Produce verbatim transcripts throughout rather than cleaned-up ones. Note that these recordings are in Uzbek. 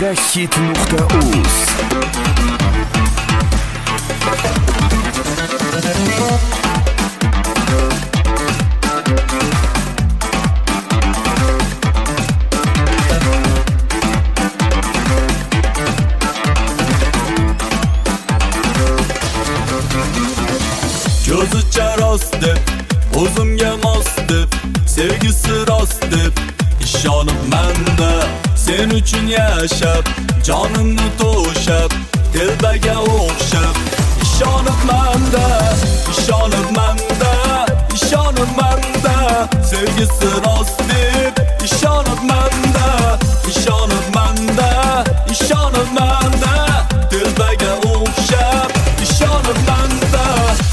Мегахит.uz. Ko'zicha rost deb, o'zimga mos deb, sevgisi rost deb ishonib manda, sen uchun yashab, jonimni to'shab, telbaga o'xshab ishonib manda, ishonib manda, ishonib manda, sevgisi rost deb ishonib manda, ishonib manda, ishonib manda, telbaga o'xshab ishonib manda.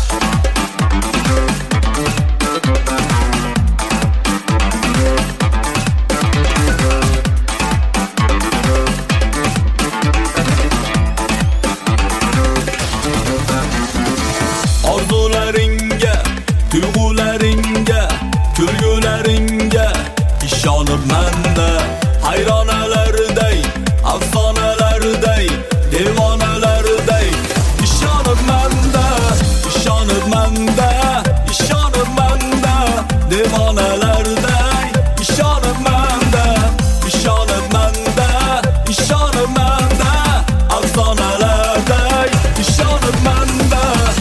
Orzularingga, tuyg'ularingga, kulgularingga ishonib manda, hayronalarday, afsonalarday, devonalarday ishonib manda, ishonib manda, ishonib manda, devonalarday ishonib manda, ishonib manda, ishonib manda, afsonalarday ishonib manda.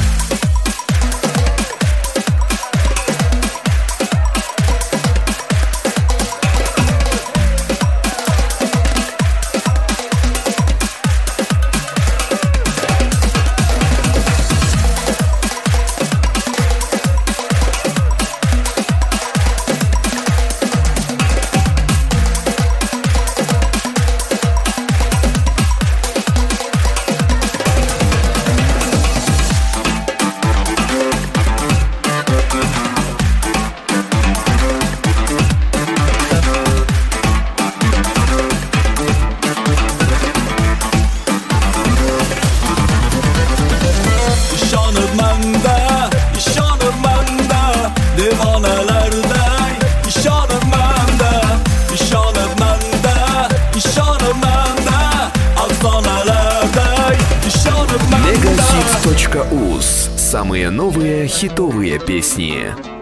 Ishonib manda, ishonib manda, devonalarday ishonib manda, ishonib manda, ishonib manda, afsonalarday ishonib manda. Мегахит.uz. Самые новые хитовые песни.